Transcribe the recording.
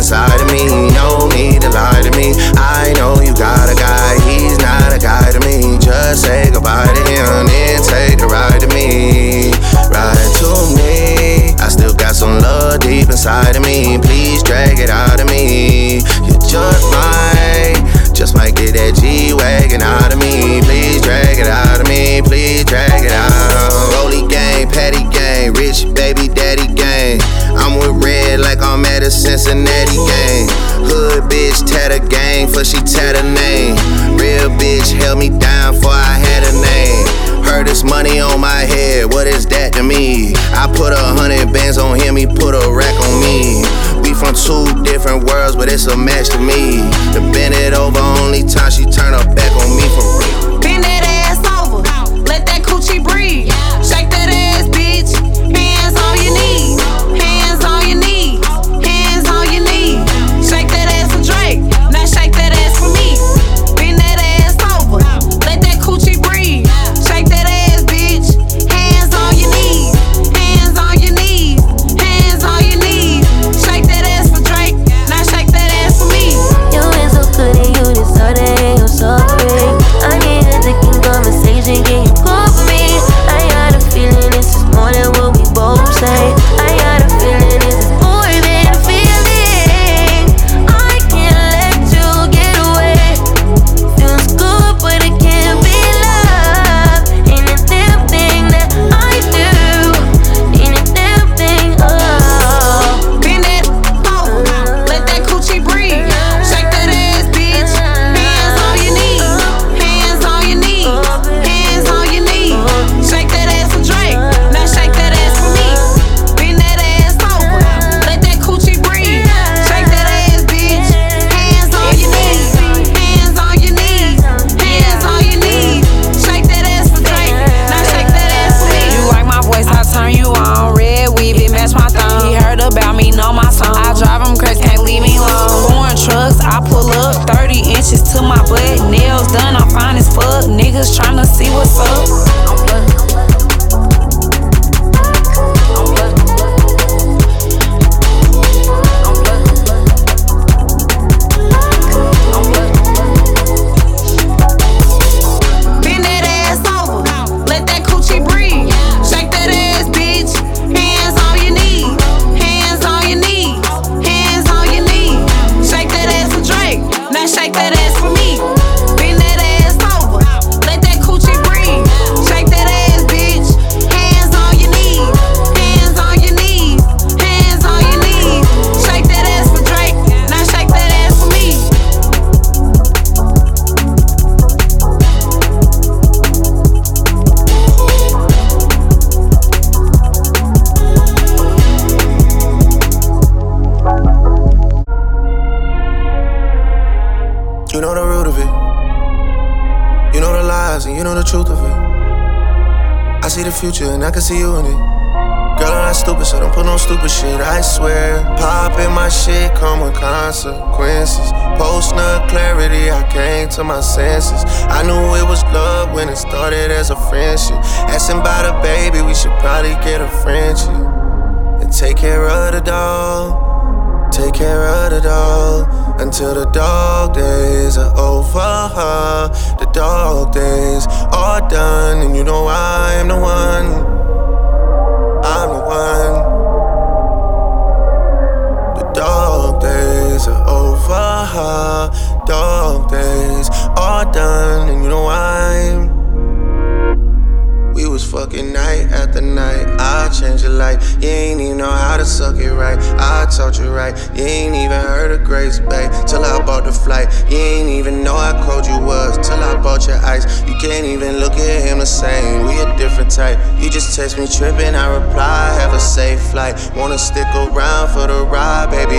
inside of me. No need to lie to me. I know you got a guy, he's not a guy to me. Just say goodbye to him, then take a ride to me. Ride to me. I still got some love deep inside of me. Please drag it out of me. You just might get that G-Wagon out of me. Please drag it out of me. Please drag it out. Rolly gang, Patty gang, rich baby daddy gang. I'm with Red like I'm at a Cincinnati gang. Hood bitch tatter gang, for she tat her name. Real bitch held me down before I had a name. Heard this money on my head, what is that to me? I put 100 bands on him, he put a rack on me. We from two different worlds, but it's a match to me. To bend it over, only time she turn her back on me for real. Bend that ass over, let that coochie breathe. Shake that ass, bitch. Hands on your knees, hands on your knees, hands on your knees. Shake that ass for Drake, now shake that ass for me. Bend that ass over, let that coochie breathe. Shake that ass, bitch. Hands on your knees, hands on your knees, hands on your knees. Shake that ass for Drake, now shake that ass for me. You ain't so good and you deserve it, you're so great. I need a taking conversation, can you call for me? I got a feeling this is more than what we both say. I got a feeling this is more than a feeling. I can't let you get away. Feels good, but it can't be love. Ain't a damn thing that I do. Ain't a damn thing, oh. Bend that over, let that coochie breathe. Shake that ass, bitch. Hands on your knees, hands on your knees, hands on your knees. Shake that ass for Drake, now shake that ass for me. Bend that ass over, let that coochie breathe. Shake that ass, bitch. Hands on your knees, hands on your knees, hands on your knees. Shake that ass for Drake, now shake that ass for me. You like my voice, I turn you on. Red weave, it match my thumb. He heard about me, know my song. I drive him crazy, can't leave me alone. Foreign trucks, I pull up 30 inches to my butt. Nails done, I'm fine as fuck. Niggas tryna see what's up. Bend that ass over, let that coochie breathe. Shake that ass, bitch. Hands on your knees, hands on your knees, hands on your knees. Shake that ass for Drake, now shake that ass for me. Bend that ass over, let that coochie breathe. Shake that ass, bitch. Hands on your knees, hands on your knees, hands on your knees. Shake that ass for Drake, now shake that ass for me. You know the root of it. You know the lies and you know the truth of it. I see the future and I can see you in it. Girl, I'm not stupid, so don't put no stupid shit, I swear. Poppin' my shit come with consequences. Post-nut clarity, I came to my senses. I knew it was love when it started as a friendship. Asking about a baby, we should probably get a friendship. And take care of the dog. Take care of the dog until the dog days are over. The dog days are done, and you know I am the one. I'm the one. The dog days are over. Dog days are done, and you know I'm. We was fucking night after night. I changed your life. You ain't even know how to suck it right. I taught you right. You ain't even heard of Grace Bay till I bought the flight. You ain't even know how cold you was till I bought your ice. You can't even look at him the same. We a different type. You just text me tripping, I reply. Have a safe flight. Wanna stick around for the ride, baby?